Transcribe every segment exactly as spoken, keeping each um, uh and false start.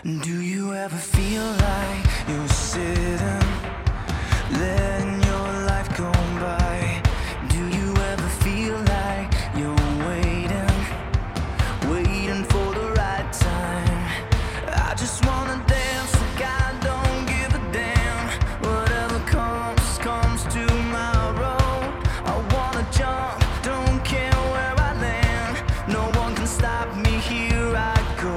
Do you ever feel like you're sitting, letting your life go by? Do you ever feel like you're waiting, waiting for the right time? I just wanna dance like I don't give a damn. Whatever comes, comes tomorrow. I wanna jump, don't care where I land. No one can stop me, here I go.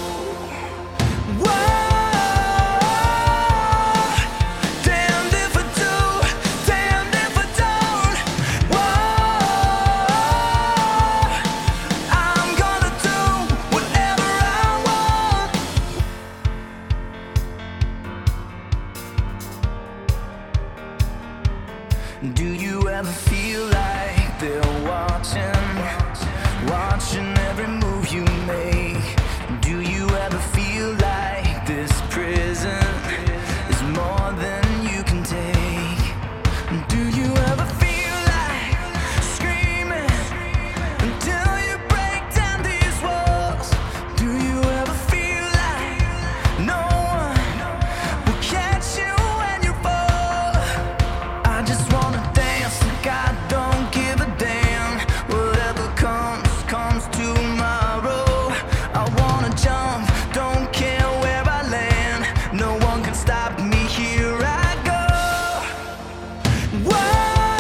Do you ever feel like they're watching, watching every move you make? Do you ever feel like this prison is more than you can take? Do you ever feel like screaming until you break down these walls? Do you ever feel like no one will catch you when you fall? I just wanna dance like I don't give a damn. Whatever comes, comes tomorrow. I wanna jump, don't care where I land. No one can stop me, here I go. Whoa,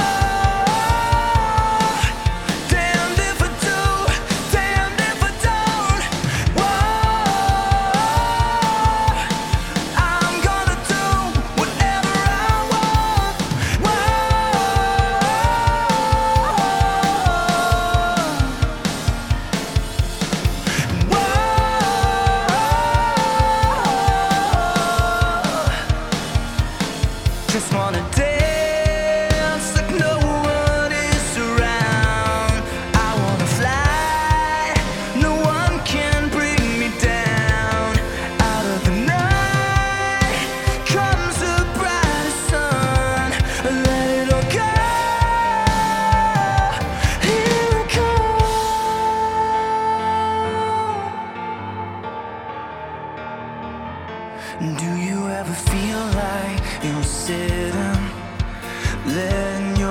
damned if I do, damned if I don't. Whoa, I'm gonna do whatever I want. Just wanna dance like no one is around. I wanna fly, no one can bring me down. Out of the night comes the bright sun. Let it all go, here I come. Do you ever feel like you're sitting, letting your